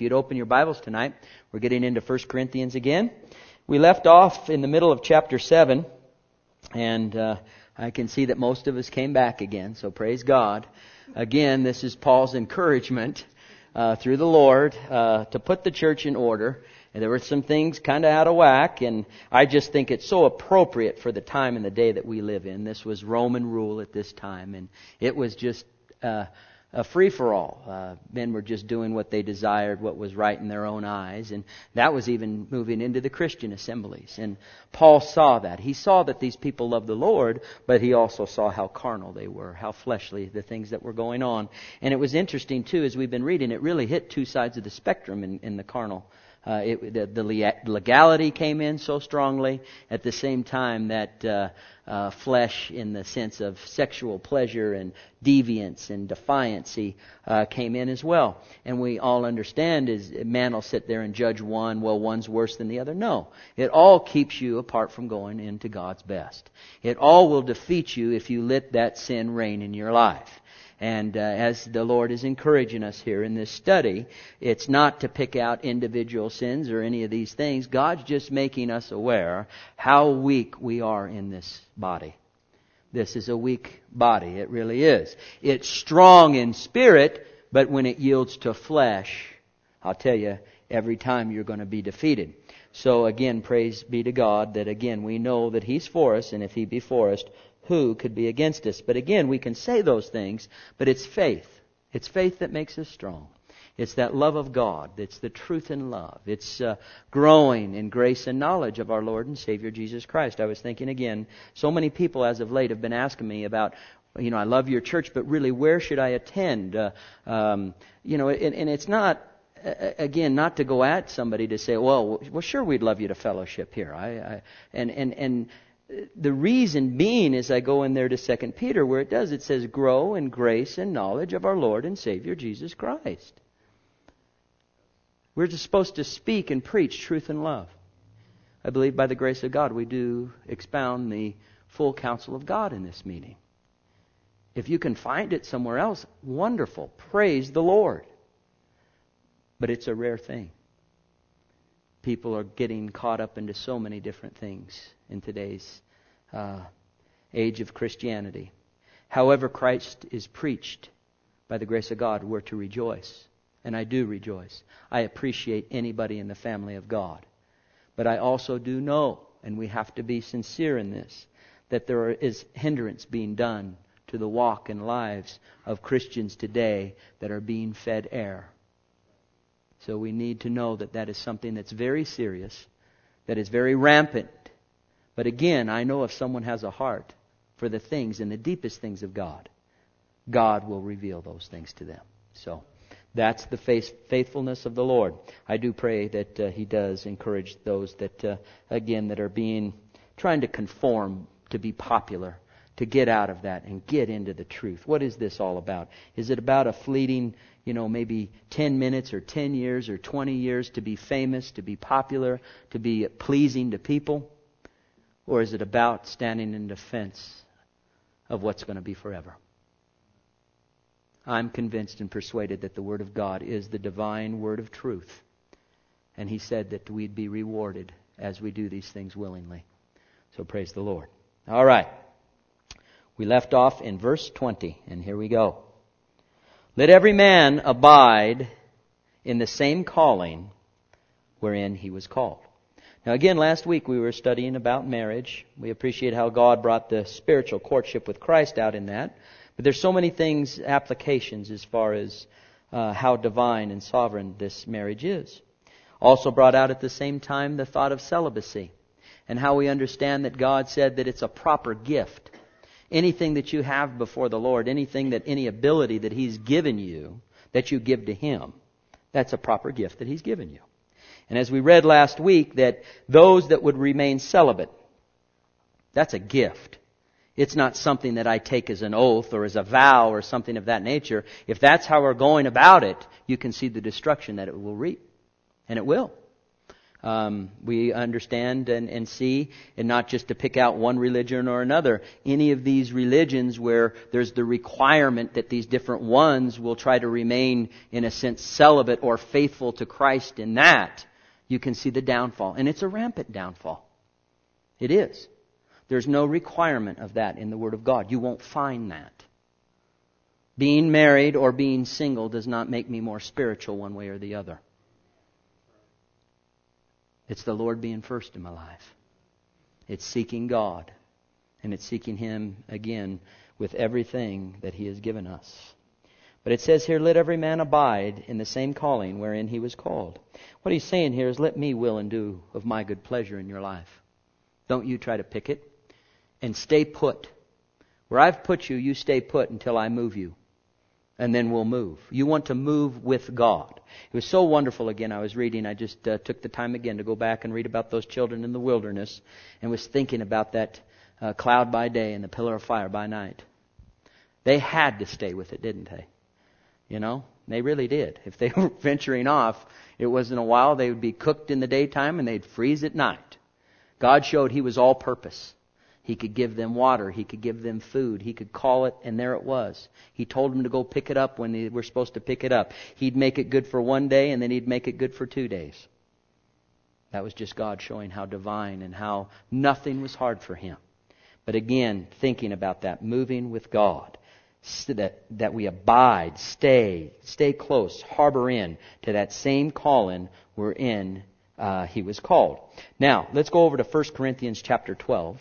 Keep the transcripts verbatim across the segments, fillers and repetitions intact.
If you'd open your Bibles tonight, we're getting into First Corinthians again. We left off in the middle of chapter seven, and uh, I can see that most of us came back again, so praise God. Again, this is Paul's encouragement uh, through the Lord uh, to put the church in order. And there were some things kind of out of whack, and I just think it's so appropriate for the time and the day that we live in. This was Roman rule at this time, and it was just uh, a free-for-all. Uh, men were just doing what they desired, what was right in their own eyes, and that was even moving into the Christian assemblies. And Paul saw that. He saw that these people loved the Lord, but he also saw how carnal they were, how fleshly the things that were going on. And it was interesting, too, as we've been reading, it really hit two sides of the spectrum in, in the carnal. Uh, it, the, the legality came in so strongly at the same time that uh, uh, flesh in the sense of sexual pleasure and deviance and defiancy uh, came in as well. And we all understand is man will sit there and judge one, well, one's worse than the other. No. It all keeps you apart from going into God's best. It all will defeat you if you let that sin reign in your life. And uh, as the Lord is encouraging us here in this study, it's not to pick out individual sins or any of these things. God's just making us aware how weak we are in this body. This is a weak body. It really is. It's strong in spirit, but when it yields to flesh, I'll tell you, every time you're going to be defeated. So again, praise be to God that again we know that He's for us, and if He be for us, who could be against us? But again, we can say those things, but it's faith. It's faith that makes us strong. It's that love of God. It's the truth in love. It's uh, growing in grace and knowledge of our Lord and Savior Jesus Christ. I was thinking again, so many people as of late have been asking me about, you know, I love your church, but really where should I attend? Uh, um, you know, and, and it's not, again, not to go at somebody to say, well, well, sure, we'd love you to fellowship here. I, I and and and. The reason being is I go in there to Second Peter where it does. It says, grow in grace and knowledge of our Lord and Savior Jesus Christ. We're just supposed to speak and preach truth and love. I believe by the grace of God we do expound the full counsel of God in this meeting. If you can find it somewhere else, wonderful. Praise the Lord. But it's a rare thing. People are getting caught up into so many different things in today's uh, age of Christianity. However Christ is preached, by the grace of God, we're to rejoice. And I do rejoice. I appreciate anybody in the family of God. But I also do know, and we have to be sincere in this, that there is hindrance being done to the walk and lives of Christians today that are being fed air. So we need to know that that is something that's very serious, that is very rampant. But again, I know if someone has a heart for the things and the deepest things of God, God will reveal those things to them. So that's the faith, faithfulness of the Lord. I do pray that uh, He does encourage those that, uh, again, that are being, trying to conform to be popular, to get out of that and get into the truth. What is this all about? Is it about a fleeting, you know, maybe ten minutes or ten years or twenty years to be famous, to be popular, to be pleasing to people? Or is it about standing in defense of what's going to be forever? I'm convinced and persuaded that the Word of God is the divine Word of truth. And He said that we'd be rewarded as we do these things willingly. So praise the Lord. All right. We left off in verse twenty, and here we go. Let every man abide in the same calling wherein he was called. Now again, last week we were studying about marriage. We appreciate how God brought the spiritual courtship with Christ out in that. But there's so many things, applications as far as uh, how divine and sovereign this marriage is. Also brought out at the same time the thought of celibacy and how we understand that God said that it's a proper gift. Anything that you have before the Lord, anything that, any ability that He's given you, that you give to Him, that's a proper gift that He's given you. And as we read last week, that those that would remain celibate, that's a gift. It's not something that I take as an oath or as a vow or something of that nature. If that's how we're going about it, you can see the destruction that it will reap. And it will. Um, we understand and, and see, and not just to pick out one religion or another. Any of these religions where there's the requirement that these different ones will try to remain, in a sense, celibate or faithful to Christ in that, you can see the downfall. And it's a rampant downfall. It is. There's no requirement of that in the Word of God. You won't find that. Being married or being single does not make me more spiritual one way or the other. It's the Lord being first in my life. It's seeking God. And it's seeking Him again with everything that He has given us. But it says here, let every man abide in the same calling wherein he was called. What he's saying here is, let me will and do of my good pleasure in your life. Don't you try to pick it. And stay put. Where I've put you, you stay put until I move you. And then we'll move. You want to move with God. It was so wonderful again. I was reading. I just uh, took the time again to go back and read about those children in the wilderness. And was thinking about that uh, cloud by day and the pillar of fire by night. They had to stay with it, didn't they? You know, they really did. If they were venturing off, it wasn't a while. They would be cooked in the daytime and they'd freeze at night. God showed He was all purpose. He could give them water. He could give them food. He could call it, and there it was. He told them to go pick it up when they were supposed to pick it up. He'd make it good for one day, and then He'd make it good for two days. That was just God showing how divine and how nothing was hard for Him. But again, thinking about that, moving with God, so that, that we abide, stay, stay close, harbor in to that same calling we're in, uh, He was called. Now, let's go over to First Corinthians chapter twelve.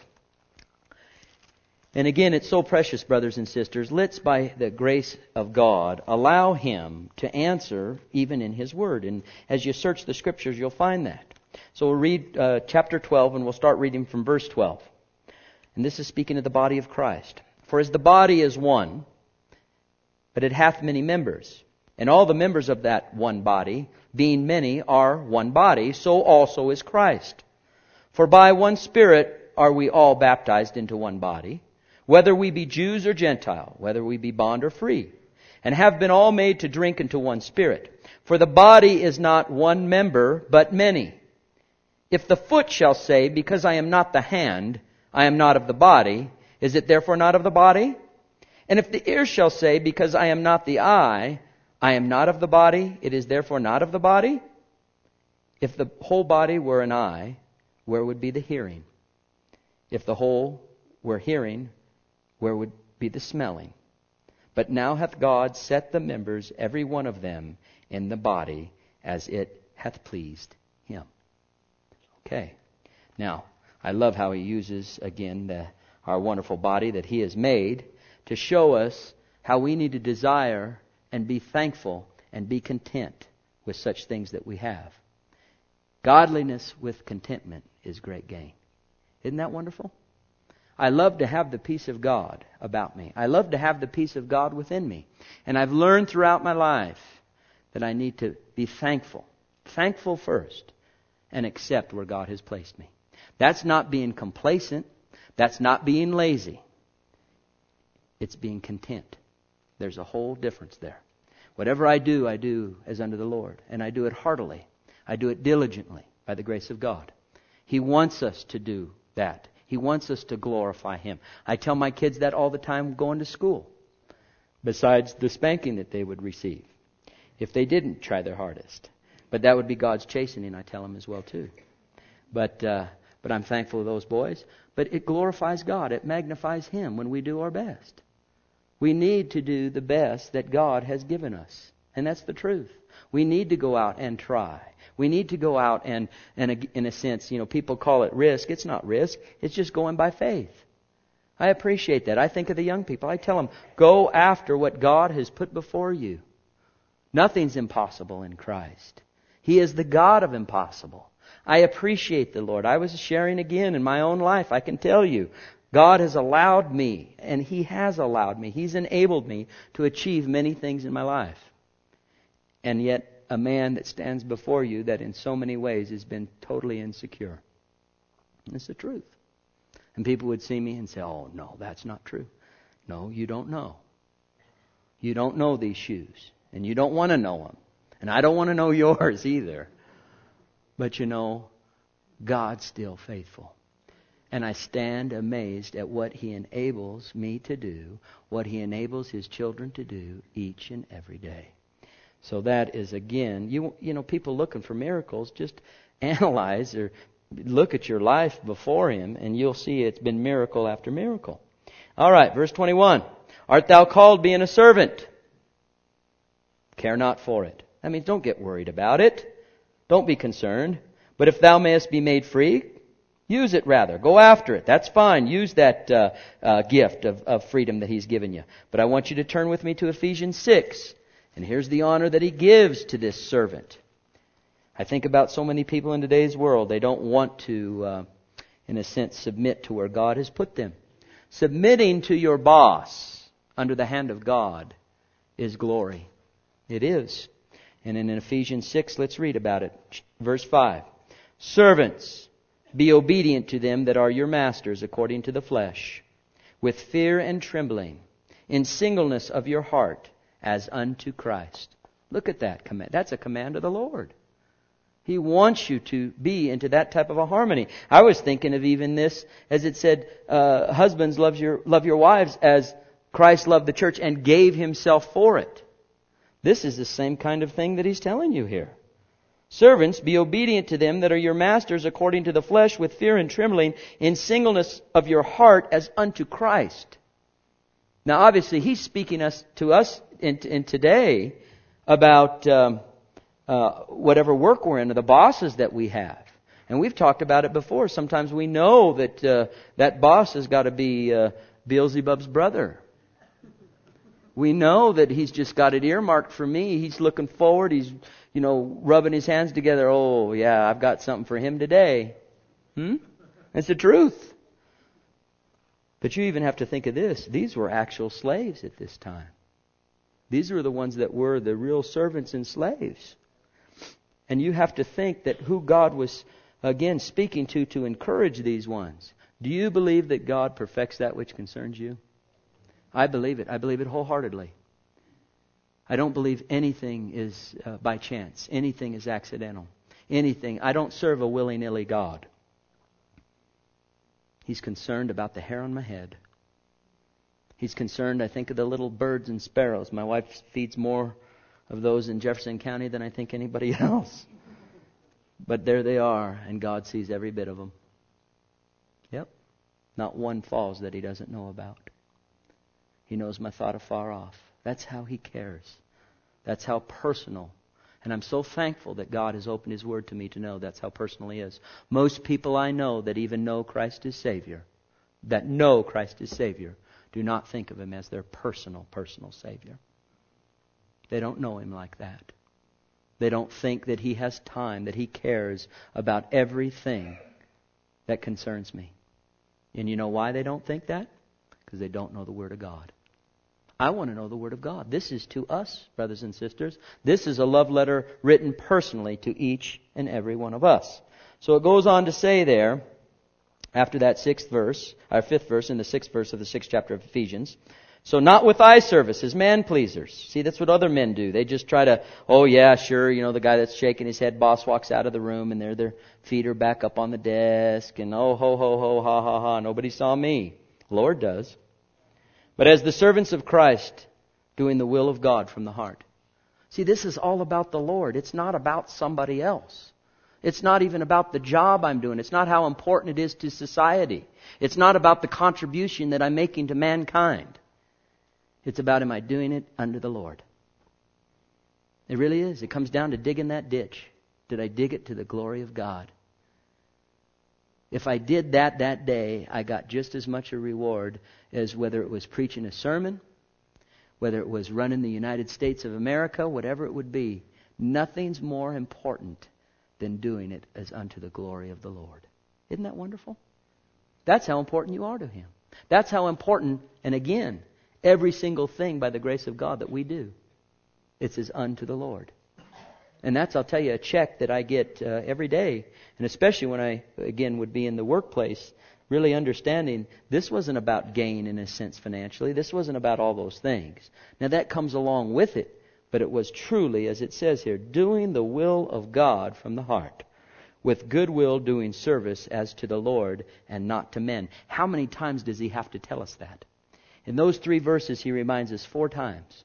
And again, it's so precious, brothers and sisters. Let's, by the grace of God, allow Him to answer even in His Word. And as you search the Scriptures, you'll find that. So we'll read uh, chapter twelve, and we'll start reading from verse twelve. And this is speaking of the body of Christ. For as the body is one, but it hath many members, and all the members of that one body, being many, are one body, so also is Christ. For by one Spirit are we all baptized into one body, whether we be Jews or Gentile, whether we be bond or free, and have been all made to drink into one Spirit. For the body is not one member, but many. If the foot shall say, because I am not the hand, I am not of the body, is it therefore not of the body? And if the ear shall say, because I am not the eye, I am not of the body, it is therefore not of the body? If the whole body were an eye, where would be the hearing? If the whole were hearing, where would be the smelling? But now hath God set the members, every one of them, in the body, as it hath pleased Him. Okay. Now, I love how He uses, again, the, our wonderful body that He has made to show us how we need to desire and be thankful and be content with such things that we have. Godliness with contentment is great gain. Isn't that wonderful? I love to have the peace of God about me. I love to have the peace of God within me. And I've learned throughout my life that I need to be thankful. Thankful first, and accept where God has placed me. That's not being complacent. That's not being lazy. It's being content. There's a whole difference there. Whatever I do, I do as unto the Lord. And I do it heartily. I do it diligently by the grace of God. He wants us to do that. He wants us to glorify Him. I tell my kids that all the time going to school. Besides the spanking that they would receive. If they didn't try their hardest. But that would be God's chastening, I tell them as well too. But uh, but I'm thankful of those boys. But it glorifies God. It magnifies Him when we do our best. We need to do the best that God has given us. And that's the truth. We need to go out and try. We need to go out and, and in a sense, you know, people call it risk. It's not risk. It's just going by faith. I appreciate that. I think of the young people. I tell them, go after what God has put before you. Nothing's impossible in Christ. He is the God of impossible. I appreciate the Lord. I was sharing again in my own life. I can tell you, God has allowed me, and He has allowed me. He's enabled me to achieve many things in my life. And yet, a man that stands before you that in so many ways has been totally insecure. It's the truth. And people would see me and say, oh, no, that's not true. No, you don't know. You don't know these shoes. And you don't want to know them. And I don't want to know yours either. But you know, God's still faithful. And I stand amazed at what He enables me to do, what He enables His children to do each and every day. So that is, again, you you know, people looking for miracles, just analyze or look at your life before Him, and you'll see it's been miracle after miracle. All right, verse twenty-one. Art thou called being a servant? Care not for it. That means don't get worried about it. Don't be concerned. But if thou mayest be made free, use it rather. Go after it. That's fine. Use that uh, uh, gift of, of freedom that He's given you. But I want you to turn with me to Ephesians six. And here's the honor that He gives to this servant. I think about so many people in today's world. They don't want to, uh, in a sense, submit to where God has put them. Submitting to your boss under the hand of God is glory. It is. And in Ephesians six, let's read about it. Verse five. Servants, be obedient to them that are your masters according to the flesh, with fear and trembling, in singleness of your heart, as unto Christ. Look at that command. That's a command of the Lord. He wants you to be into that type of a harmony. I was thinking of even this, as it said, uh, husbands, love your, love your wives as Christ loved the church and gave Himself for it. This is the same kind of thing that He's telling you here. Servants, be obedient to them that are your masters according to the flesh, with fear and trembling, in singleness of your heart, as unto Christ. Now, obviously, He's speaking us to us in, in today about um, uh, whatever work we're in, or the bosses that we have. And we've talked about it before. Sometimes we know that uh, that boss has got to be uh, Beelzebub's brother. We know that he's just got it earmarked for me. He's looking forward. He's, you know, rubbing his hands together. Oh, yeah, I've got something for him today. Hmm? That's the truth. But you even have to think of this. These were actual slaves at this time. These were the ones that were the real servants and slaves. And you have to think that who God was, again, speaking to to encourage these ones. Do you believe that God perfects that which concerns you? I believe it. I believe it wholeheartedly. I don't believe anything is uh, by chance. Anything is accidental. Anything. I don't serve a willy-nilly God. He's concerned about the hair on my head. He's concerned, I think, of the little birds and sparrows. My wife feeds more of those in Jefferson County than I think anybody else. But there they are, and God sees every bit of them. Yep. Not one falls that He doesn't know about. He knows my thought afar off. That's how He cares. That's how personal. And I'm so thankful that God has opened His Word to me to know that's how personal He is. Most people I know that even know Christ as Savior, that know Christ as Savior, do not think of Him as their personal, personal Savior. They don't know Him like that. They don't think that He has time, that He cares about everything that concerns me. And you know why they don't think that? Because they don't know the Word of God. I want to know the Word of God. This is to us, brothers and sisters. This is a love letter written personally to each and every one of us. So it goes on to say there, after that sixth verse, our fifth verse in the sixth verse of the sixth chapter of Ephesians, so not with eye service as man pleasers. See, that's what other men do. They just try to, oh yeah, sure, you know, the guy that's shaking his head, boss walks out of the room and there their feet are back up on the desk and oh, ho, ho, ho, ha, ha, ha, nobody saw me. The Lord does. But as the servants of Christ, doing the will of God from the heart. See, this is all about the Lord. It's not about somebody else. It's not even about the job I'm doing. It's not how important it is to society. It's not about the contribution that I'm making to mankind. It's about, am I doing it under the Lord? It really is. It comes down to digging that ditch. Did I dig it to the glory of God? If I did that that day, I got just as much a reward as whether it was preaching a sermon, whether it was running the United States of America, whatever it would be. Nothing's more important than doing it as unto the glory of the Lord. Isn't that wonderful? That's how important you are to Him. That's how important, and again, every single thing by the grace of God that we do, it's as unto the Lord. And that's, I'll tell you, a check that I get uh, every day. And especially when I, again, would be in the workplace, really understanding this wasn't about gain in a sense financially. This wasn't about all those things. Now that comes along with it. But it was truly, as it says here, doing the will of God from the heart. with good will doing service as to the Lord and not to men. How many times does he have to tell us that? In those three verses, he reminds us four times.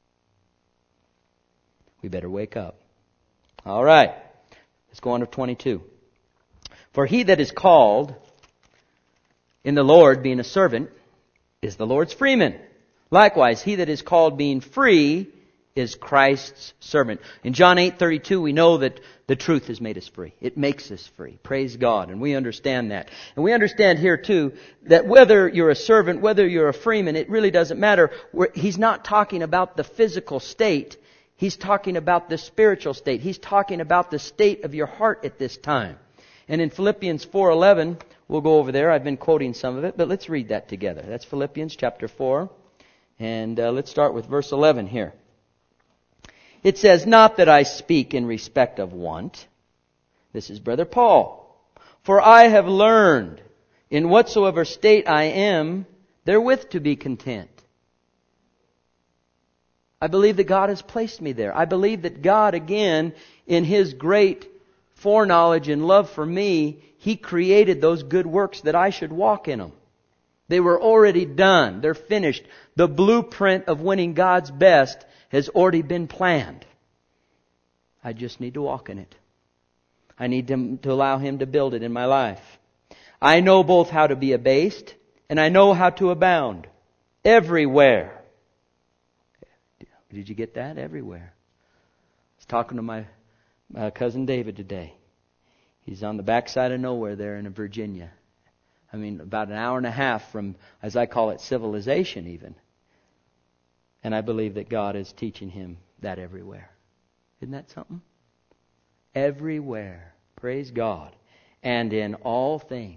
We better wake up. All right. Let's go on to twenty-two. For he that is called in the Lord, being a servant, is the Lord's freeman. Likewise, he that is called being free is Christ's servant. In John eight thirty-two, we know that the truth has made us free. It makes us free. Praise God. And we understand that. And we understand here too that whether you're a servant, whether you're a freeman, it really doesn't matter. He's not talking about the physical state. He's talking about the spiritual state. He's talking about the state of your heart at this time. And in Philippians four eleven, we'll go over there. I've been quoting some of it, but let's read that together. That's Philippians chapter four. And uh, let's start with verse eleven here. It says, not that I speak in respect of want. This is Brother Paul. For I have learned in whatsoever state I am, therewith to be content. I believe that God has placed me there. I believe that God, again, in His great foreknowledge and love for me, He created those good works that I should walk in them. They were already done. They're finished. The blueprint of winning God's best has already been planned. I just need to walk in it. I need to, to allow Him to build it in my life. I know both how to be abased and I know how to abound. Everywhere. Did you get that? Everywhere. I was talking to my uh, cousin David today. He's on the backside of nowhere there in Virginia. I mean, about an hour and a half from, as I call it, civilization even. And I believe that God is teaching him that everywhere. Isn't that something? Everywhere. Praise God. And in all things.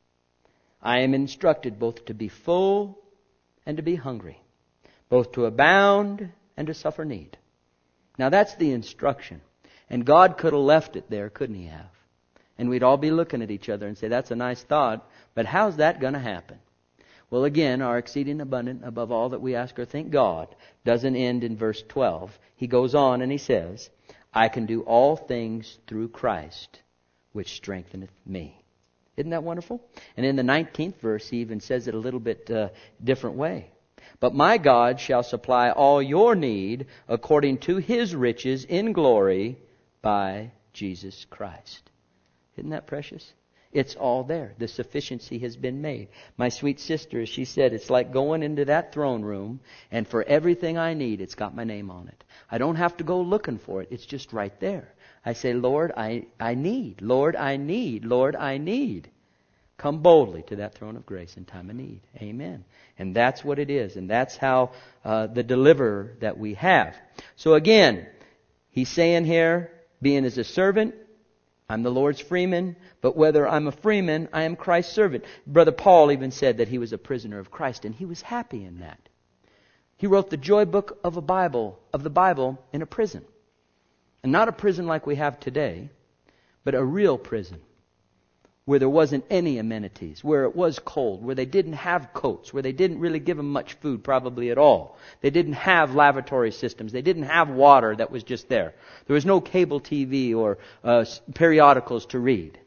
I am instructed both to be full and to be hungry. Both to abound and to suffer need. Now that's the instruction. And God could have left it there, couldn't He have? And we'd all be looking at each other and say, that's a nice thought, but how's that going to happen? Well, again, our exceeding abundant above all that we ask or think God doesn't end in verse twelve. He goes on and he says, I can do all things through Christ, which strengtheneth me. Isn't that wonderful? And in the nineteenth verse, he even says it a little bit uh, different way. But my God shall supply all your need according to His riches in glory by Jesus Christ. Isn't that precious? It's all there. The sufficiency has been made. My sweet sister, as she said, it's like going into that throne room, and for everything I need, it's got my name on it. I don't have to go looking for it. It's just right there. I say, Lord, I, I need. Lord, I need. Lord, I need. Come boldly to that throne of grace in time of need. Amen. And that's what it is. And that's how uh, the deliverer that we have. So again, he's saying here, being as a servant, I'm the Lord's freeman, but whether I'm a freeman, I am Christ's servant. Brother Paul even said that he was a prisoner of Christ, and he was happy in that. He wrote the joy book of a Bible, of the Bible in a prison. And not a prison like we have today, but a real prison where there wasn't any amenities, where it was cold, where they didn't have coats, where they didn't really give them much food probably at all. They didn't have lavatory systems. They didn't have water that was just there. There was no cable T V or uh, periodicals to read.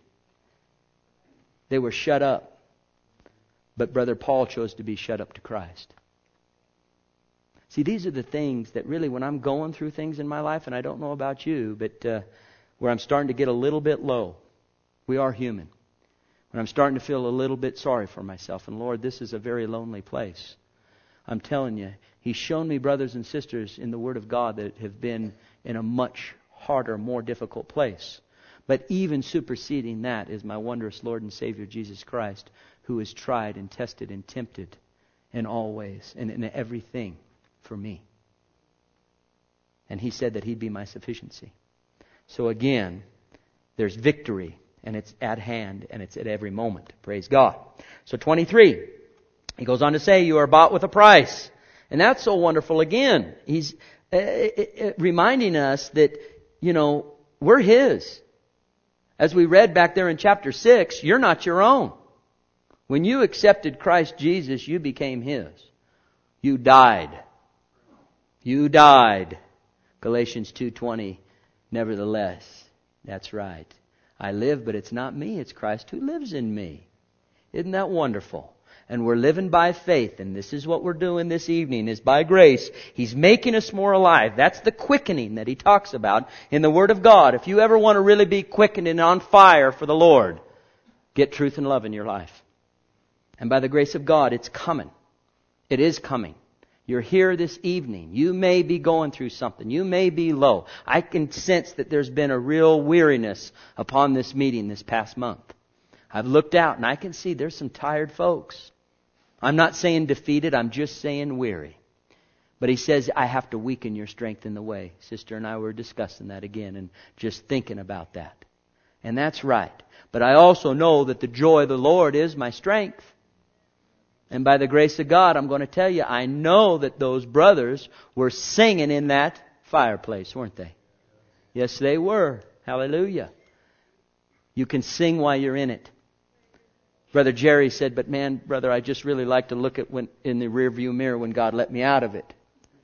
They were shut up. But Brother Paul chose to be shut up to Christ. See, these are the things that really, when I'm going through things in my life, and I don't know about you, but uh, where I'm starting to get a little bit low. We are human. When I'm starting to feel a little bit sorry for myself. And Lord, this is a very lonely place. I'm telling you, He's shown me brothers and sisters in the Word of God that have been in a much harder, more difficult place. But even superseding that is my wondrous Lord and Savior Jesus Christ, who is tried and tested and tempted in all ways and in everything for me. And He said that He'd be my sufficiency. So again, there's victory. And it's at hand, and it's at every moment. Praise God. So twenty-three, he goes on to say, you are bought with a price. And that's so wonderful again. He's uh, uh, reminding us that, you know, we're His. As we read back there in chapter six, you're not your own. When you accepted Christ Jesus, you became His. You died. You died. Galatians two twenty, nevertheless, that's right. I live, but it's not me. It's Christ who lives in me. Isn't that wonderful? And we're living by faith. And this is what we're doing this evening, is by grace. He's making us more alive. That's the quickening that He talks about in the Word of God. If you ever want to really be quickened and on fire for the Lord, get truth and love in your life. And by the grace of God, it's coming. It is coming. You're here this evening. You may be going through something. You may be low. I can sense that there's been a real weariness upon this meeting this past month. I've looked out and I can see there's some tired folks. I'm not saying defeated. I'm just saying weary. But He says, I have to weaken your strength in the way. Sister and I were discussing that again and just thinking about that. And that's right. But I also know that the joy of the Lord is my strength. And by the grace of God, I'm going to tell you, I know that those brothers were singing in that fireplace, weren't they? Yes, they were. Hallelujah. You can sing while you're in it. Brother Jerry said, but man, brother, I just really like to look at when in the rearview mirror when God let me out of it.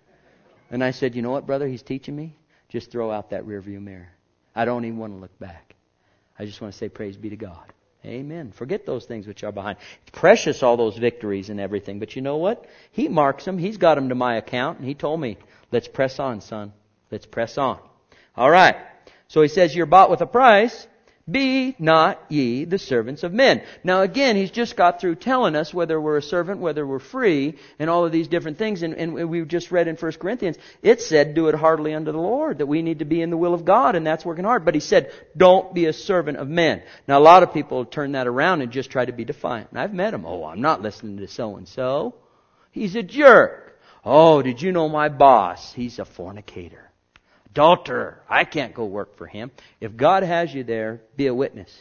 And I said, you know what, brother, He's teaching me? Just throw out that rearview mirror. I don't even want to look back. I just want to say praise be to God. Amen. Forget those things which are behind. It's precious, all those victories and everything. But you know what? He marks them. He's got them to my account. And He told me, let's press on, son. Let's press on. All right. So He says, you're bought with a price. Be not ye the servants of men. Now again, He's just got through telling us whether we're a servant, whether we're free, and all of these different things. And, and we just read in First Corinthians, it said, do it heartily unto the Lord, that we need to be in the will of God, and that's working hard. But He said, don't be a servant of men. Now a lot of people turn that around and just try to be defiant. And I've met them. Oh, I'm not listening to so-and-so. He's a jerk. Oh, did you know my boss? He's a fornicator. Adulterer. I can't go work for him. If God has you there, be a witness.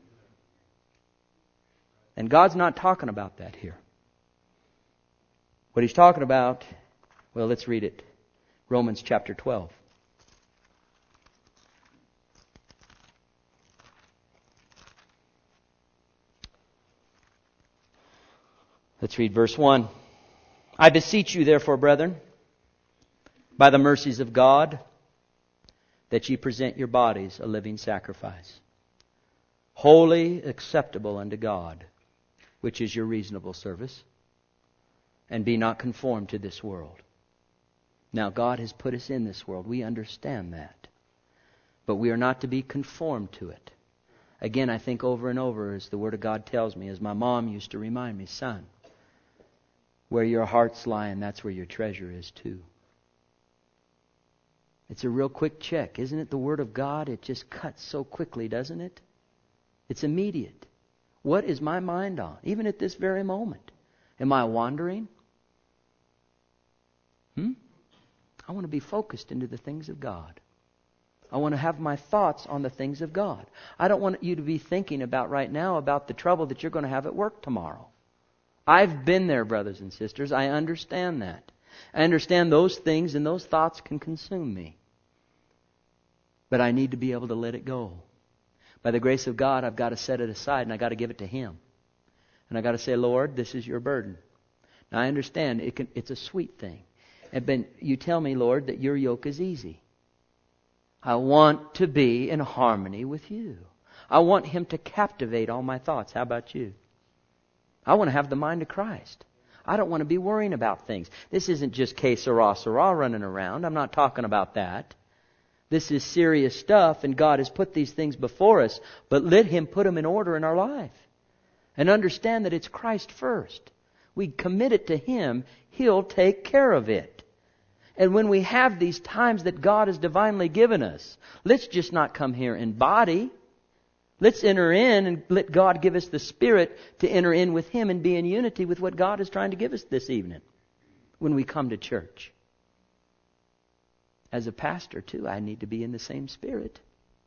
And God's not talking about that here. What He's talking about, well, let's read it. Romans chapter twelve. Let's read verse one. I beseech you, therefore, brethren, by the mercies of God, that ye present your bodies a living sacrifice, holy, acceptable unto God, which is your reasonable service, and be not conformed to this world. Now, God has put us in this world. We understand that. But we are not to be conformed to it. Again, I think over and over, as the Word of God tells me, as my mom used to remind me, son, where your heart's lying, that's where your treasure is too. It's a real quick check, isn't it? The Word of God, it just cuts so quickly, doesn't it? It's immediate. What is my mind on, even at this very moment? Am I wandering? Hmm? I want to be focused into the things of God. I want to have my thoughts on the things of God. I don't want you to be thinking about right now about the trouble that you're going to have at work tomorrow. I've been there, brothers and sisters. I understand that. I understand those things and those thoughts can consume me. But I need to be able to let it go. By the grace of God, I've got to set it aside and I've got to give it to Him. And I've got to say, Lord, this is your burden. Now I understand it can, it's a sweet thing. And ben, you tell me, Lord, that your yoke is easy. I want to be in harmony with you. I want Him to captivate all my thoughts. How about you? I want to have the mind of Christ. I don't want to be worrying about things. This isn't just que sera, sera running around. I'm not talking about that. This is serious stuff, and God has put these things before us, but let Him put them in order in our life. And understand that it's Christ first. We commit it to Him, He'll take care of it. And when we have these times that God has divinely given us, let's just not come here in body. Let's enter in and let God give us the Spirit to enter in with Him and be in unity with what God is trying to give us this evening when we come to church. As a pastor, too, I need to be in the same spirit.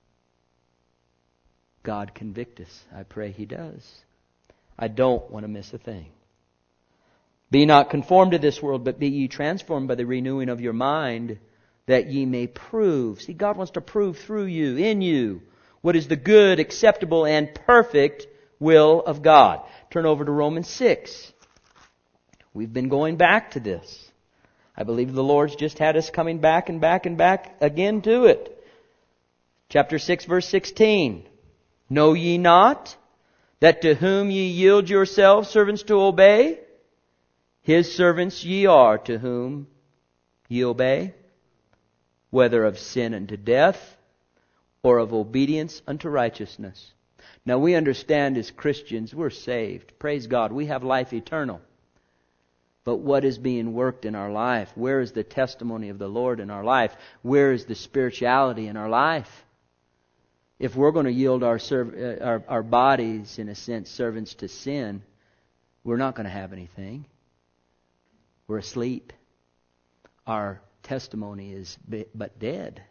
God convict us. I pray He does. I don't want to miss a thing. Be not conformed to this world, but be ye transformed by the renewing of your mind, that ye may prove. See, God wants to prove through you, in you, what is the good, acceptable, and perfect will of God. Turn over to Romans six. We've been going back to this. I believe the Lord's just had us coming back and back and back again to it. Chapter six, verse sixteen. Know ye not that to whom ye yield yourselves servants to obey, His servants ye are to whom ye obey, whether of sin unto death, or of obedience unto righteousness. Now we understand as Christians, we're saved. Praise God, we have life eternal. But what is being worked in our life? Where is the testimony of the Lord in our life? Where is the spirituality in our life? If we're going to yield our, serv- our, our bodies, in a sense, servants to sin, we're not going to have anything. We're asleep. Our testimony is but dead.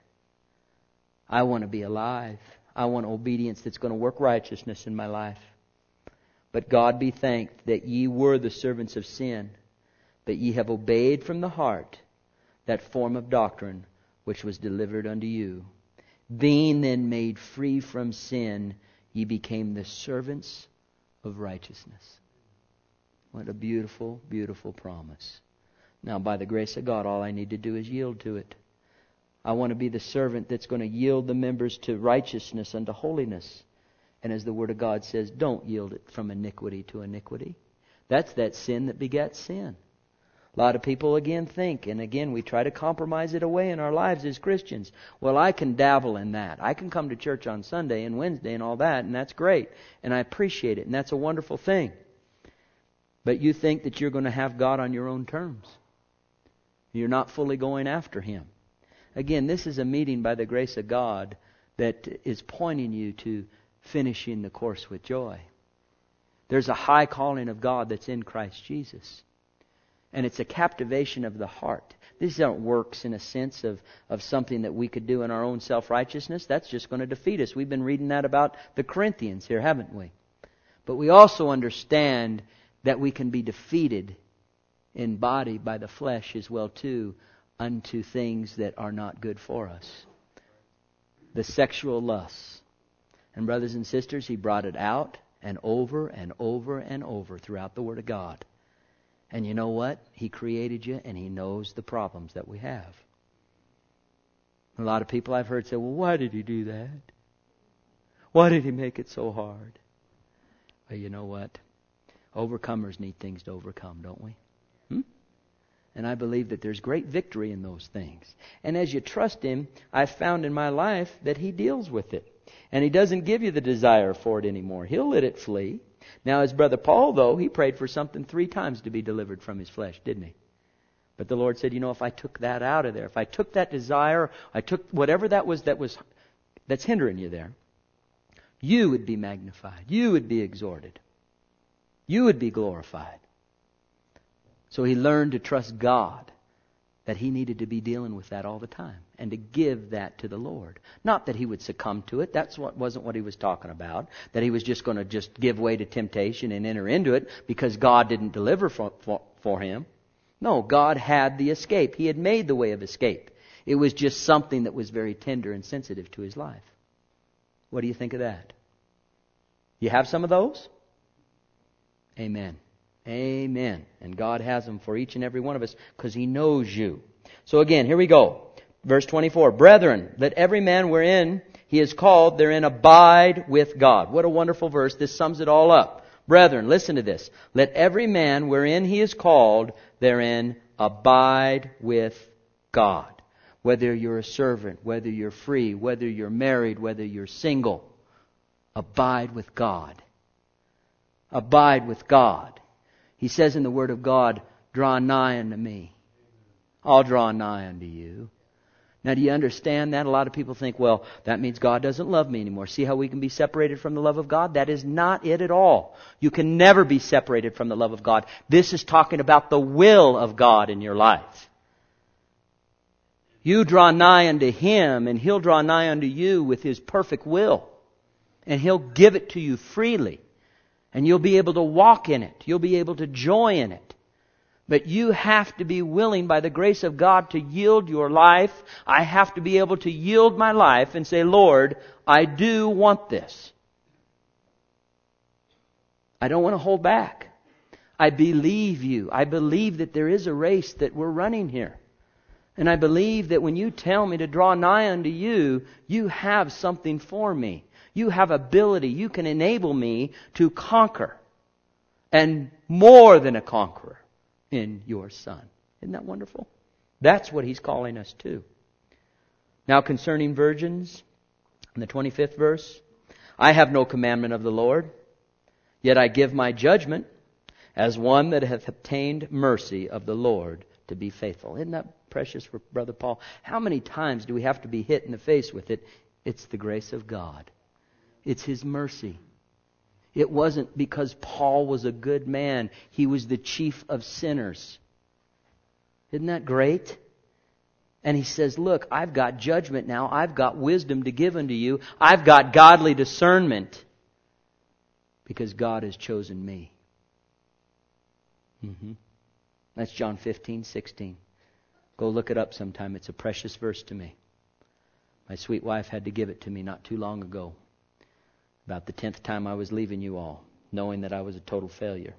I want to be alive. I want obedience that's going to work righteousness in my life. But God be thanked that ye were the servants of sin, but ye have obeyed from the heart that form of doctrine which was delivered unto you. Being then made free from sin, ye became the servants of righteousness. What a beautiful, beautiful promise. Now, by the grace of God, all I need to do is yield to it. I want to be the servant that's going to yield the members to righteousness unto holiness. And as the Word of God says, don't yield it from iniquity to iniquity. That's that sin that begets sin. A lot of people again think, and again we try to compromise it away in our lives as Christians. Well, I can dabble in that. I can come to church on Sunday and Wednesday and all that, and that's great. And I appreciate it, and that's a wonderful thing. But you think that you're going to have God on your own terms. You're not fully going after Him. Again, this is a meeting by the grace of God that is pointing you to finishing the course with joy. There's a high calling of God that's in Christ Jesus. And it's a captivation of the heart. These aren't works in a sense of, of something that we could do in our own self-righteousness. That's just going to defeat us. We've been reading that about the Corinthians here, haven't we? But we also understand that we can be defeated in body by the flesh as well too, unto things that are not good for us. The sexual lusts. And brothers and sisters, he brought it out and over and over and over throughout the Word of God. And you know what? He created you and He knows the problems that we have. A lot of people I've heard say, well, why did He do that? Why did He make it so hard? Well, you know what? Overcomers need things to overcome, don't we? Hmm? And I believe that there's great victory in those things. And as you trust Him, I've found in my life that He deals with it. And He doesn't give you the desire for it anymore. He'll let it flee. Now, as Brother Paul, though, he prayed for something three times to be delivered from his flesh, didn't he? But the Lord said, you know, if I took that out of there, if I took that desire, I took whatever that was that was that's hindering you there, you would be magnified. You would be exhorted. You would be glorified. So he learned to trust God, that he needed to be dealing with that all the time and to give that to the Lord. Not that he would succumb to it. That's what wasn't what he was talking about. That he was just going to just give way to temptation and enter into it because God didn't deliver for, for, for him. No, God had the escape. He had made the way of escape. It was just something that was very tender and sensitive to his life. What do you think of that? You have some of those? Amen. Amen. And God has them for each and every one of us because He knows you. So again, here we go. Verse twenty-four. Brethren, let every man wherein he is called, therein abide with God. What a wonderful verse. This sums it all up. Brethren, listen to this. Let every man wherein he is called, therein abide with God. Whether you're a servant, whether you're free, whether you're married, whether you're single, abide with God. Abide with God. He says in the Word of God, draw nigh unto me. I'll draw nigh unto you. Now, do you understand that? A lot of people think, well, that means God doesn't love me anymore. See how we can be separated from the love of God? That is not it at all. You can never be separated from the love of God. This is talking about the will of God in your life. You draw nigh unto Him, and He'll draw nigh unto you with His perfect will. And He'll give it to you freely. And you'll be able to walk in it. You'll be able to joy in it. But you have to be willing by the grace of God to yield your life. I have to be able to yield my life and say, Lord, I do want this. I don't want to hold back. I believe you. I believe that there is a race that we're running here. And I believe that when you tell me to draw nigh unto you, you have something for me. You have ability. You can enable me to conquer. And more than a conqueror in your Son. Isn't that wonderful? That's what He's calling us to. Now concerning virgins, in the twenty-fifth verse, I have no commandment of the Lord, yet I give my judgment as one that hath obtained mercy of the Lord to be faithful. Isn't that precious for Brother Paul? How many times do we have to be hit in the face with it? It's the grace of God. It's His mercy. It wasn't because Paul was a good man. He was the chief of sinners. Isn't that great? And he says, look, I've got judgment now. I've got wisdom to give unto you. I've got godly discernment because God has chosen me. Mm-hmm. That's John fifteen, sixteen. Go look it up sometime. It's a precious verse to me. My sweet wife had to give it to me not too long ago. About the tenth time I was leaving you all, knowing that I was a total failure.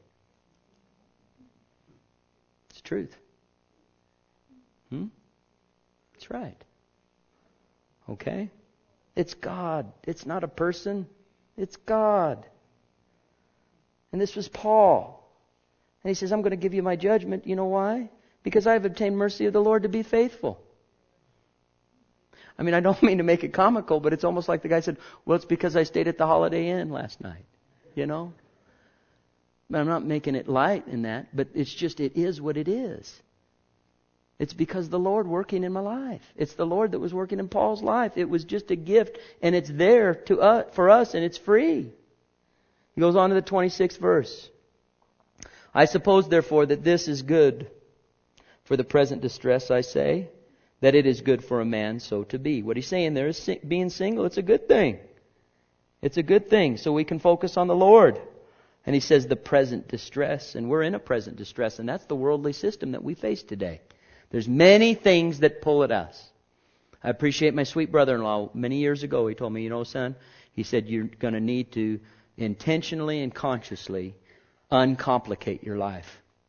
It's truth. Hmm? That's right. Okay? It's God. It's not a person. It's God. And this was Paul. And he says, I'm going to give you my judgment. You know why? Because I have obtained mercy of the Lord to be faithful. I mean, I don't mean to make it comical, but it's almost like the guy said, well, it's because I stayed at the Holiday Inn last night. You know? But I'm not making it light in that, but it's just, it is what it is. It's because the Lord working in my life. It's the Lord that was working in Paul's life. It was just a gift, and it's there to us, for us, and it's free. He goes on to the twenty-sixth verse. I suppose, therefore, that this is good for the present distress, I say, that it is good for a man so to be. What he's saying there is being single, it's a good thing. It's a good thing, so we can focus on the Lord. And he says the present distress, and we're in a present distress, and that's the worldly system that we face today. There's many things that pull at us. I appreciate my sweet brother-in-law. Many years ago, he told me, you know, son, he said, you're going to need to intentionally and consciously uncomplicate your life.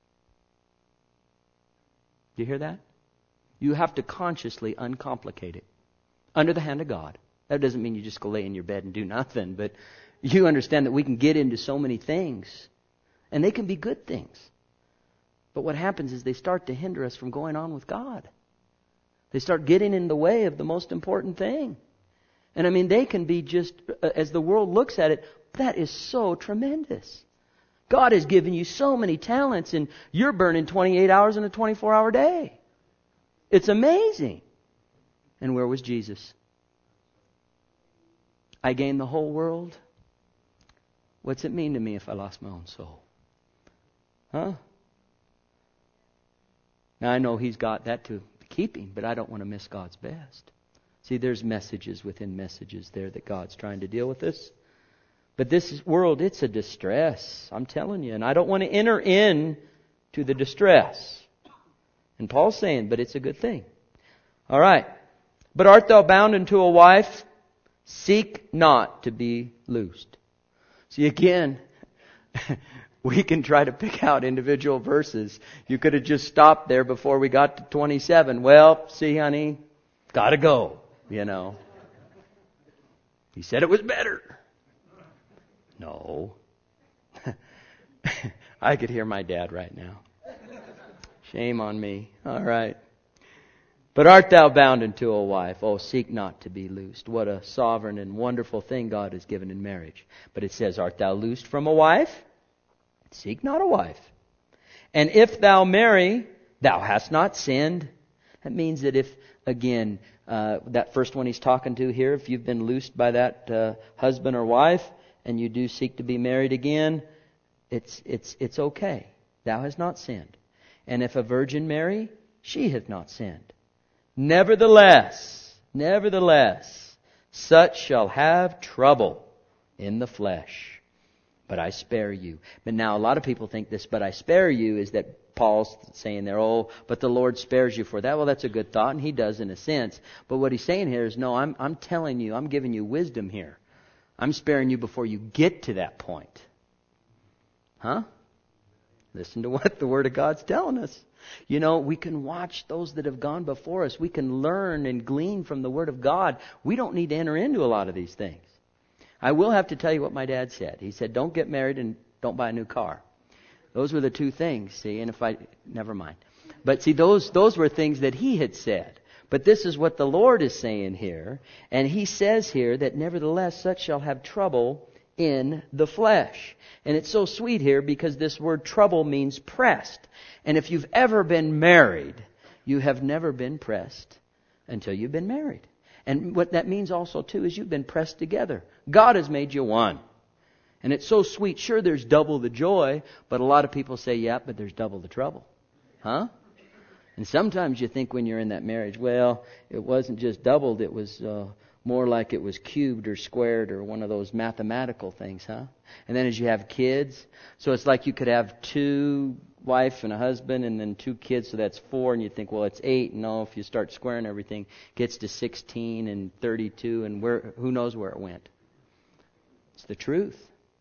Do you hear that? You have to consciously uncomplicate it. Under the hand of God. That doesn't mean you just go lay in your bed and do nothing, but you understand that we can get into so many things. And they can be good things. But what happens is they start to hinder us from going on with God. They start getting in the way of the most important thing. And I mean, they can be just, as the world looks at it, that is so tremendous. God has given you so many talents and you're burning twenty-eight hours in a twenty-four hour day. It's amazing. And where was Jesus? I gained the whole world. What's it mean to me if I lost my own soul? Huh? Now I know He's got that to keep Him, but I don't want to miss God's best. See, there's messages within messages there that God's trying to deal with us. But this world, it's a distress. I'm telling you. And I don't want to enter in to the distress. And Paul's saying, but it's a good thing. All right. But art thou bound unto a wife? Seek not to be loosed. See, again, we can try to pick out individual verses. You could have just stopped there before we got to twenty-seven. Well, see, honey, gotta go, you know. He said it was better. No. I could hear my dad right now. Shame on me. All right. But art thou bound unto a wife? Oh, seek not to be loosed. What a sovereign and wonderful thing God has given in marriage. But it says, art thou loosed from a wife? Seek not a wife. And if thou marry, thou hast not sinned. That means that if, again, uh, that first one he's talking to here, if you've been loosed by that uh, husband or wife, and you do seek to be married again, it's it's it's okay. Thou hast not sinned. And if a virgin marry, she hath not sinned. Nevertheless, nevertheless, such shall have trouble in the flesh. But I spare you. But now a lot of people think this, but I spare you, is that Paul's saying there, oh, but the Lord spares you for that. Well, that's a good thought, and He does in a sense. But what He's saying here is, no, I'm I'm telling you, I'm giving you wisdom here. I'm sparing you before you get to that point. Huh? Listen to what the Word of God's telling us. You know, we can watch those that have gone before us. We can learn and glean from the Word of God. We don't need to enter into a lot of these things. I will have to tell you what my dad said. He said, don't get married and don't buy a new car. Those were the two things, see, and if I, never mind. But see, those, those were things that he had said. But this is what the Lord is saying here. And He says here that nevertheless such shall have trouble in the flesh. And it's so sweet here because this word trouble means pressed. And if you've ever been married, you have never been pressed until you've been married. And what that means also too is you've been pressed together. God has made you one. And it's so sweet. Sure, there's double the joy, but a lot of people say, yeah, but there's double the trouble. Huh? And sometimes you think when you're in that marriage, well, it wasn't just doubled, it was uh, more like it was cubed or squared or one of those mathematical things, huh? And then as you have kids, so it's like you could have two wife and a husband and then two kids, so that's four, and you think, well, it's eight. No, if you start squaring everything, it gets to sixteen and thirty-two, and where who knows where it went. It's the truth.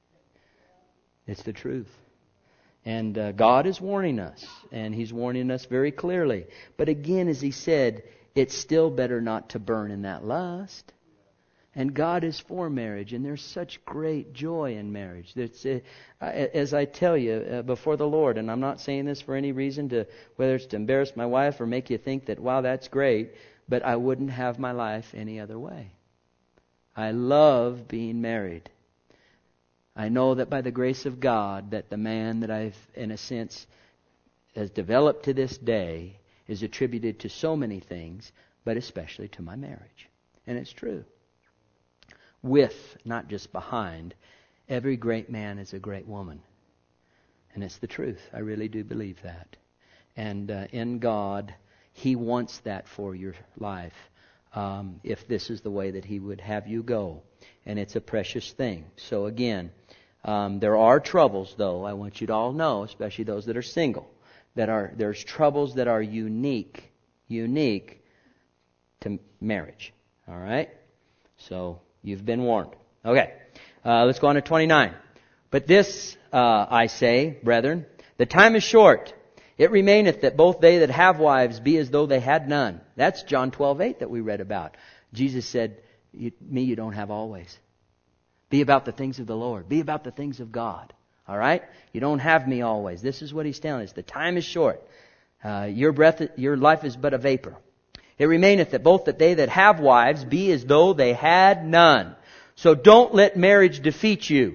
It's the truth. And uh, God is warning us, and He's warning us very clearly. But again, as He said, it's still better not to burn in that lust. And God is for marriage, and there's such great joy in marriage. There's, uh, as I tell you, uh, before the Lord, and I'm not saying this for any reason, to whether it's to embarrass my wife or make you think that, wow, that's great, but I wouldn't have my life any other way. I love being married. I know that by the grace of God, that the man that I've, in a sense, has developed to this day is attributed to so many things, but especially to my marriage. And it's true. With, not just behind, every great man is a great woman. And it's the truth. I really do believe that. And uh, in God, He wants that for your life. Um, if this is the way that He would have you go. And it's a precious thing. So again, um, there are troubles, though. I want you to all know, especially those that are single, that are there's troubles that are unique, unique to marriage. All right? So you've been warned. Okay, uh, let's go on to twenty-nine. But this, uh, I say, brethren, the time is short. It remaineth that both they that have wives be as though they had none. That's John twelve eight that we read about. Jesus said, me you don't have always. Be about the things of the Lord. Be about the things of God. All right? You don't have me always. This is what He's telling us. The time is short. Uh, your breath, your life is but a vapor. It remaineth that both that they that have wives be as though they had none. So don't let marriage defeat you.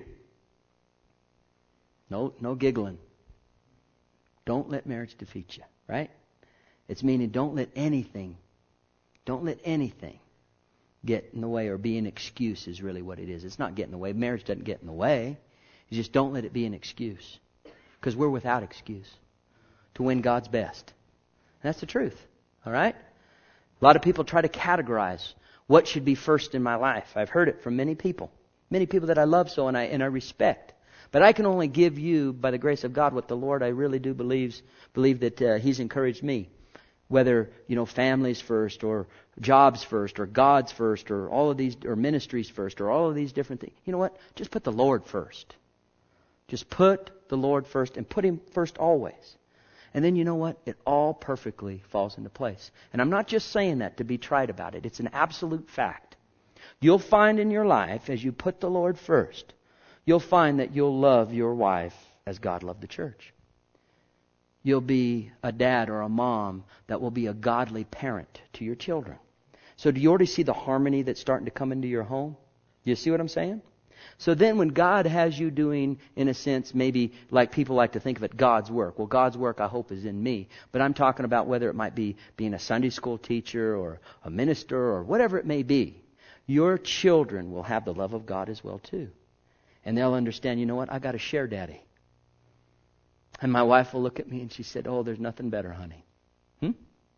No, no giggling. Don't let marriage defeat you, right? It's meaning don't let anything, don't let anything get in the way or be an excuse is really what it is. It's not get in the way. Marriage doesn't get in the way. You just don't let it be an excuse. Because we're without excuse to win God's best. And that's the truth, all right? A lot of people try to categorize what should be first in my life. I've heard it from many people. Many people that I love so and I and I respect. But I can only give you, by the grace of God, what the Lord I really do believes, believe that uh, He's encouraged me. Whether, you know, families first or jobs first or God's first or all of these, or ministries first or all of these different things. You know what? Just put the Lord first. Just put the Lord first and put Him first always. And then you know what? It all perfectly falls into place. And I'm not just saying that to be trite about it. It's an absolute fact. You'll find in your life, as you put the Lord first, you'll find that you'll love your wife as God loved the church. You'll be a dad or a mom that will be a godly parent to your children. So do you already see the harmony that's starting to come into your home? Do you see what I'm saying? So then when God has you doing, in a sense, maybe like people like to think of it, God's work. Well, God's work, I hope, is in me. But I'm talking about whether it might be being a Sunday school teacher or a minister or whatever it may be. Your children will have the love of God as well, too. And they'll understand, you know what, I got to share Daddy. And my wife will look at me and she said, oh, there's nothing better, honey. Hmm?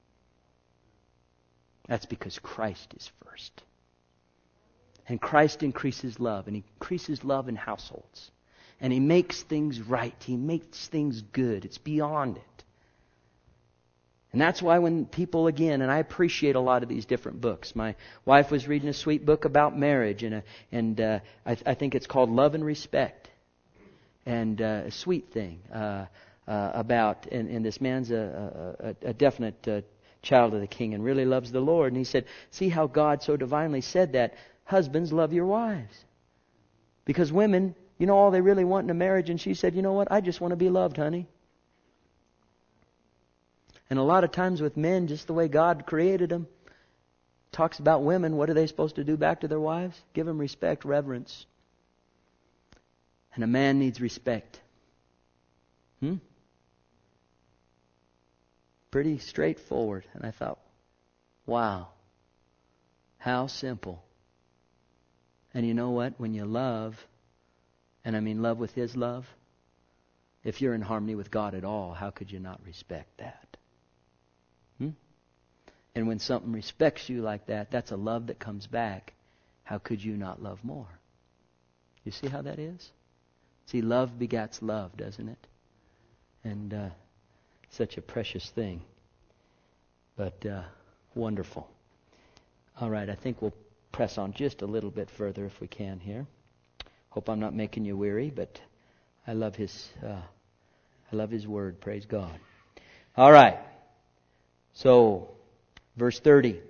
That's because Christ is first. And Christ increases love, and He increases love in households. And He makes things right. He makes things good. It's beyond it. And that's why when people, again, and I appreciate a lot of these different books. My wife was reading a sweet book about marriage, and a, and uh, I, I think it's called Love and Respect. And uh, a sweet thing. Uh, uh, about, and, and this man's a, a, a definite uh, child of the King and really loves the Lord. And he said, see how God so divinely said that, husbands, love your wives. Because women, you know all they really want in a marriage? And she said, you know what, I just want to be loved, honey. And a lot of times with men, just the way God created them, talks about women, what are they supposed to do back to their wives? Give them respect, reverence. And a man needs respect. Hmm? Pretty straightforward. And I thought, wow, how simple. And you know what? When you love, and I mean love with His love, if you're in harmony with God at all, how could you not respect that? Hmm? And when something respects you like that, that's a love that comes back. How could you not love more? You see how that is? See, love begats love, doesn't it? And uh, such a precious thing. But uh, wonderful. All right, I think we'll press on just a little bit further if we can here. Hope I'm not making you weary, but I love His, uh, I love His Word. Praise God. All right. So, verse thirty.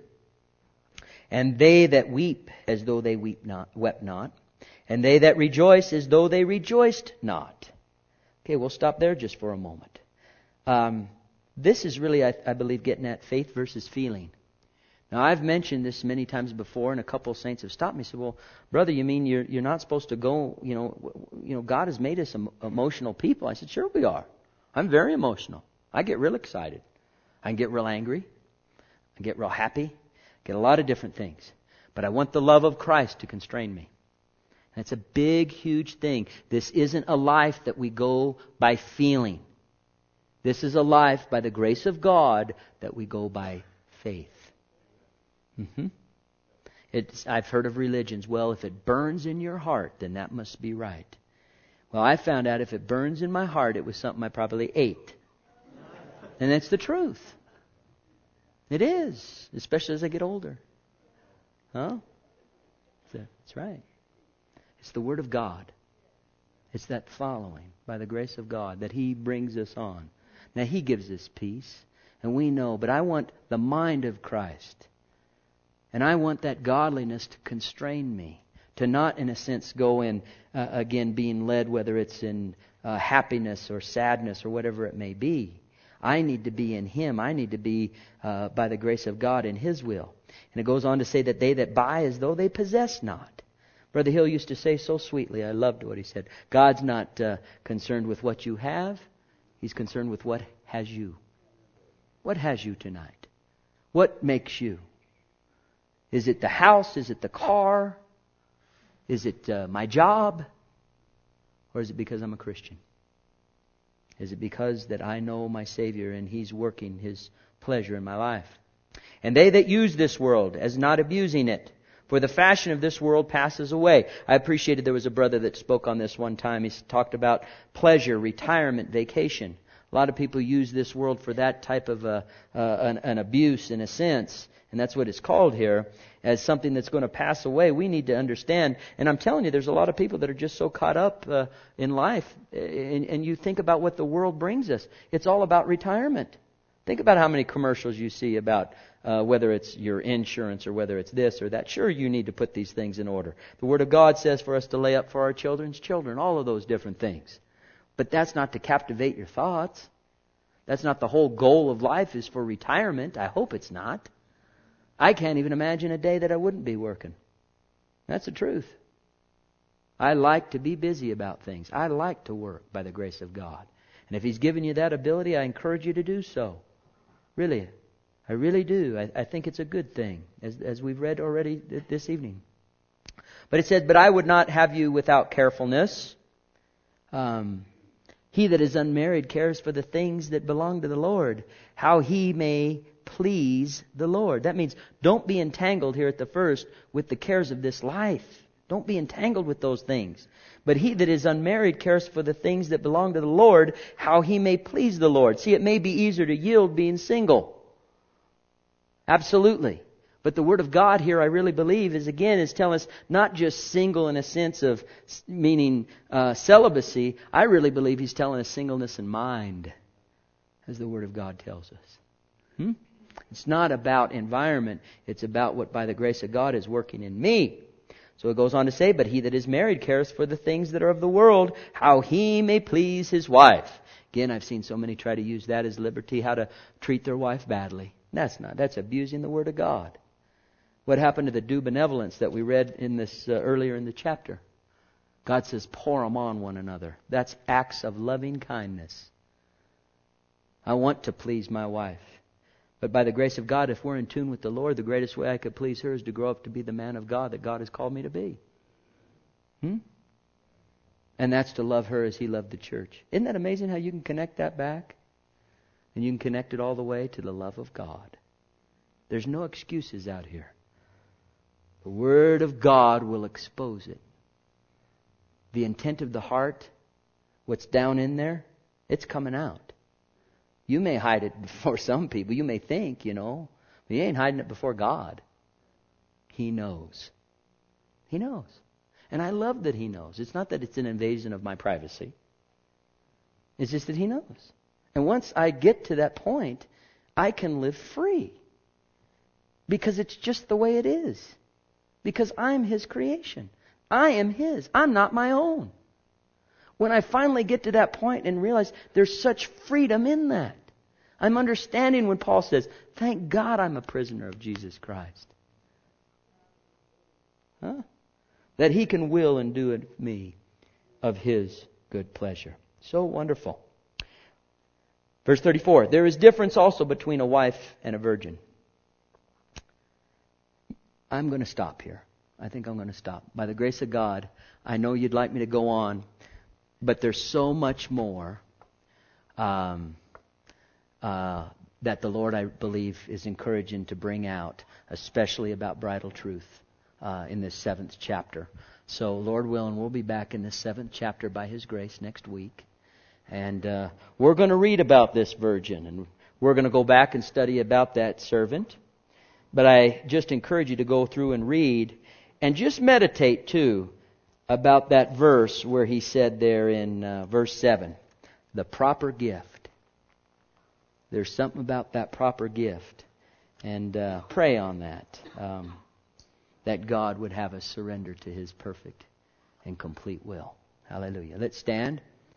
And they that weep as though they weep not, wept not, and they that rejoice as though they rejoiced not. Okay, we'll stop there just for a moment. Um, this is really, I, I believe, getting at faith versus feeling. Now, I've mentioned this many times before, and a couple of saints have stopped me and said, well, brother, you mean you're you're not supposed to go, you know, you know, God has made us emotional people. I said, sure we are. I'm very emotional. I get real excited. I can get real angry. I get real happy. Get a lot of different things. But I want the love of Christ to constrain me. That's a big, huge thing. This isn't a life that we go by feeling. This is a life by the grace of God that we go by faith. Mm-hmm. It's, I've heard of religions. Well, if it burns in your heart, then that must be right. Well, I found out if it burns in my heart, it was something I probably ate. And that's the truth. It is, especially as I get older. Huh? That's right. It's the Word of God. It's that following by the grace of God that He brings us on. Now, He gives us peace, and we know, but I want the mind of Christ. And I want that godliness to constrain me, to not, in a sense, go in, uh, again, being led, whether it's in uh, happiness or sadness or whatever it may be. I need to be in Him. I need to be, uh, by the grace of God, in His will. And it goes on to say that they that buy as though they possess not. Brother Hill used to say so sweetly, I loved what he said, God's not uh, concerned with what you have. He's concerned with what has you. What has you tonight? What makes you? Is it the house? Is it the car? Is it uh, my job? Or is it because I'm a Christian? Is it because that I know my Savior and He's working His pleasure in my life? And they that use this world as not abusing it, for the fashion of this world passes away. I appreciated there was a brother that spoke on this one time. He talked about pleasure, retirement, vacation. A lot of people use this world for that type of a, uh, an, an abuse in a sense. And that's what it's called here, as something that's going to pass away. We need to understand. And I'm telling you, there's a lot of people that are just so caught up uh, in life. And, and you think about what the world brings us. It's all about retirement. Think about how many commercials you see about uh, whether it's your insurance or whether it's this or that. Sure, you need to put these things in order. The Word of God says for us to lay up for our children's children, all of those different things. But that's not to captivate your thoughts. That's not the whole goal of life is for retirement. I hope it's not. I can't even imagine a day that I wouldn't be working. That's the truth. I like to be busy about things. I like to work by the grace of God. And if He's given you that ability, I encourage you to do so. Really. I really do. I, I think it's a good thing, as, as we've read already th- this evening. But it said, but I would not have you without carefulness. Um, he that is unmarried cares for the things that belong to the Lord, how he may please the Lord. That means don't be entangled here at the first with the cares of this life. Don't be entangled with those things. But he that is unmarried cares for the things that belong to the Lord, how he may please the Lord. See, it may be easier to yield being single. Absolutely. But the Word of God here, I really believe, is again, is telling us not just single in a sense of meaning uh, celibacy. I really believe He's telling us singleness in mind, as the Word of God tells us. Hmm? It's not about environment. It's about what by the grace of God is working in me. So it goes on to say, but he that is married cares for the things that are of the world, how he may please his wife. Again, I've seen so many try to use that as liberty, how to treat their wife badly. That's not. That's abusing the Word of God. What happened to the due benevolence that we read in this uh, earlier in the chapter? God says, pour them on one another. That's acts of loving kindness. I want to please my wife. But by the grace of God, if we're in tune with the Lord, the greatest way I could please her is to grow up to be the man of God that God has called me to be. Hmm? And that's to love her as He loved the church. Isn't that amazing how you can connect that back? And you can connect it all the way to the love of God. There's no excuses out here. The Word of God will expose it. The intent of the heart, what's down in there, it's coming out. You may hide it before some people. You may think, you know. But you ain't hiding it before God. He knows. He knows. And I love that He knows. It's not that it's an invasion of my privacy. It's just that He knows. And once I get to that point, I can live free. Because it's just the way it is. Because I'm His creation. I am His. I'm not my own. When I finally get to that point and realize there's such freedom in that. I'm understanding when Paul says, thank God I'm a prisoner of Jesus Christ. Huh? That He can will and do it me of His good pleasure. So wonderful. Verse thirty-four, there is difference also between a wife and a virgin. I'm going to stop here. I think I'm going to stop. By the grace of God, I know you'd like me to go on. But there's so much more um, uh, that the Lord, I believe, is encouraging to bring out, especially about bridal truth uh, in this seventh chapter. So, Lord willing, we'll be back in this seventh chapter by His grace next week. And uh, we're going to read about this virgin. And we're going to go back and study about that servant. But I just encourage you to go through and read and just meditate, too, about that verse where he said there in uh, verse seven, the proper gift. There's something about that proper gift. And uh, pray on that. Um, that God would have us surrender to His perfect and complete will. Hallelujah. Let's stand.